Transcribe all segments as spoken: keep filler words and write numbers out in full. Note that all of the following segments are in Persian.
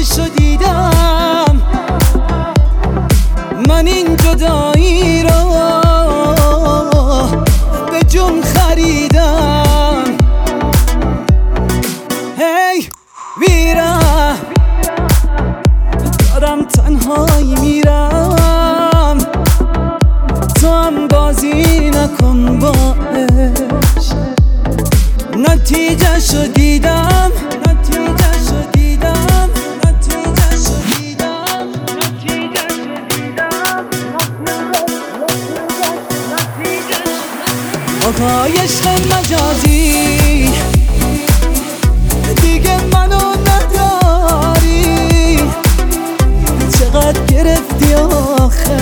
آتشو دیدم، من این جدایی رو به جون خریدم. هی ویرم دارم تنهایی میرم، تو هم بازی نکن با عشق. نتیجه شو دیدم، نتیجه شو دیدم، نتیجه شو دیدم، نتیجه شو دیدم، نتیجه شو. آقای عشق مجازی دیگه منو نداری، چقدر گرفتی آخه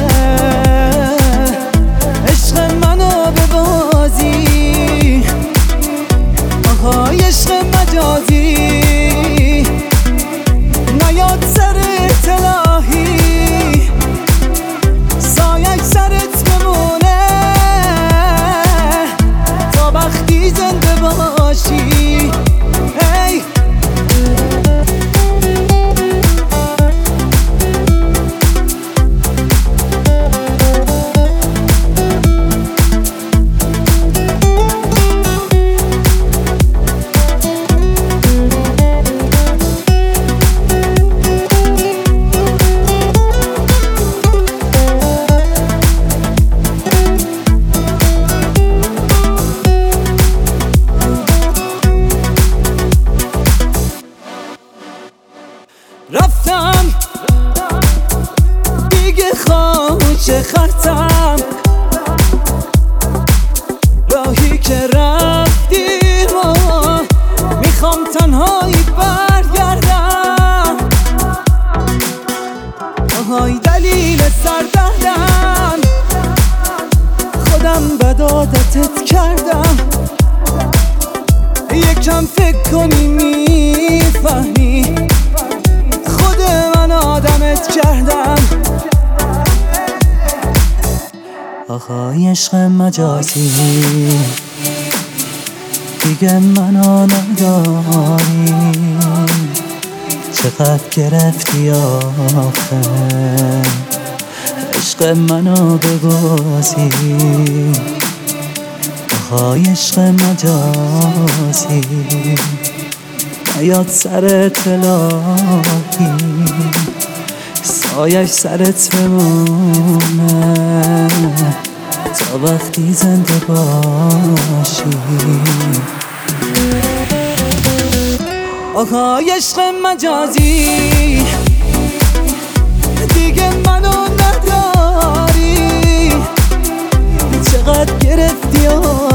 عشق منو به بازی. آهای عشق مجازی نیاد سرت الهی، سایه سرت بمونه تا وقتی زنده باشی. hey. رفتم دیگه خواهش خطم، راهی که رفتی رو میخوام تنهایی برگردم. آهای دلیل سردردم خودم بد عادتت کردم، یکم فکر کنی میفهمی خود من آدمت کردم. آقای عشق مجازی دیگه منو نداری، چقدر گرفتی آخه عشق منو ببازی. آقای عشق مجازی نیاد سرت الهی، سایش سرت بمونه تا وقتی زنده باشی. آهای عشق مجازی دیگه منو نداری، چقدر گرفتی